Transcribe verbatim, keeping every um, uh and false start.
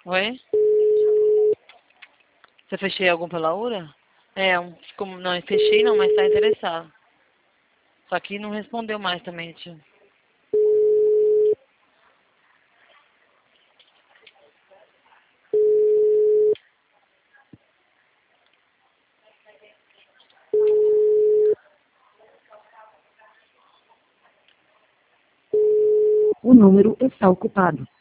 Oi? Você fechei algum pela Ura? É, um, como, não, fechei não, mas tá interessado. Só que não respondeu mais também, tio. O número está ocupado.